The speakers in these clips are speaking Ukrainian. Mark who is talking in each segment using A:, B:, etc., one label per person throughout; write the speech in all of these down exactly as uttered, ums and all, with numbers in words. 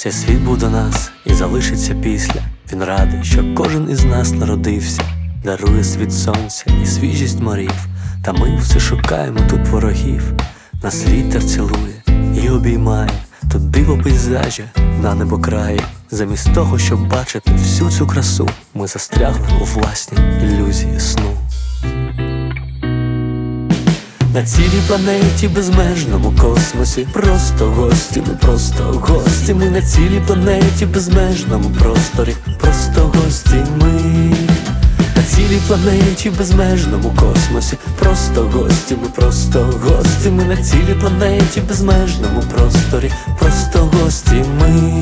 A: Цей світ був до нас і залишиться після. Він радий, що кожен із нас народився, дарує світ сонця і свіжість морів. Та ми все шукаємо тут ворогів. Нас вітер цілує і обіймає, тут диво пейзажа на небокраї. Замість того, щоб бачити всю цю красу, ми застрягли у власній ілюзії сну. На цілій планеті, безмежному космосі, просто гості, ми просто гості. Ми на цілій планеті, безмежному просторі, просто гості ми. На цілій планеті, безмежному космосі, просто гості, ми просто гості. Ми на цілій планеті, безмежному просторі, просто гості ми.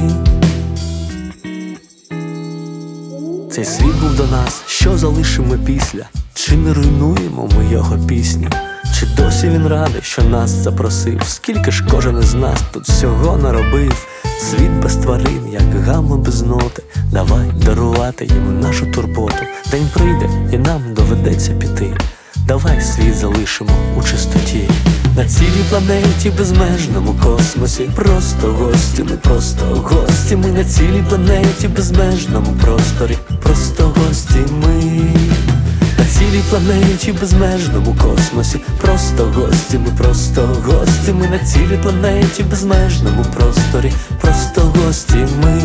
A: Цей світ був до нас, що залишимо після? Чи не руйнуємо ми його пісню? Чи досі він радий, що нас запросив? Скільки ж кожен із нас тут всього наробив? Світ без тварин, як гамма без ноти. Давай дарувати їм нашу турботу. День прийде і нам доведеться піти. Давай світ залишимо у чистоті. На цілій планеті, безмежному космосі, просто гості, ми просто гості. Ми на цілій планеті, безмежному просторі, просто гості ми. На цілій планеті, безмежному космосі, просто гості, ми просто гості. Ми на цілій планеті, безмежному просторі, просто гості ми.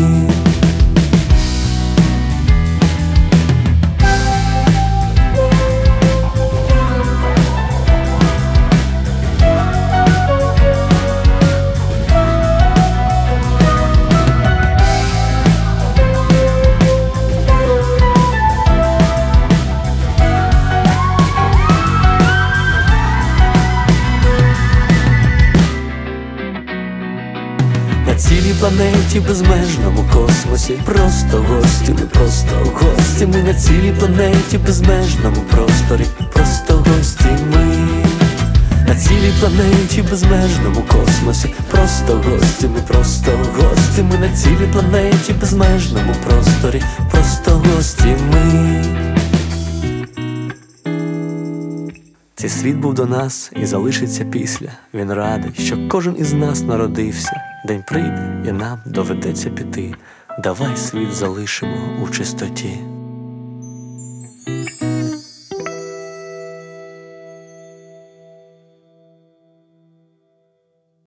A: На цілій планеті, безмежному космосі, просто гості, ми просто гості. Ми на цілій планеті, безмежному просторі, просто гості ми. На цілій планеті, безмежному космосі, просто гості, ми просто гості. Ми на цілій планеті, безмежному просторі, просто гості ми. Цей світ був до нас і залишиться після. Він радий, що кожен із нас народився. День прийде і нам доведеться піти. Давай світ залишимо у чистоті.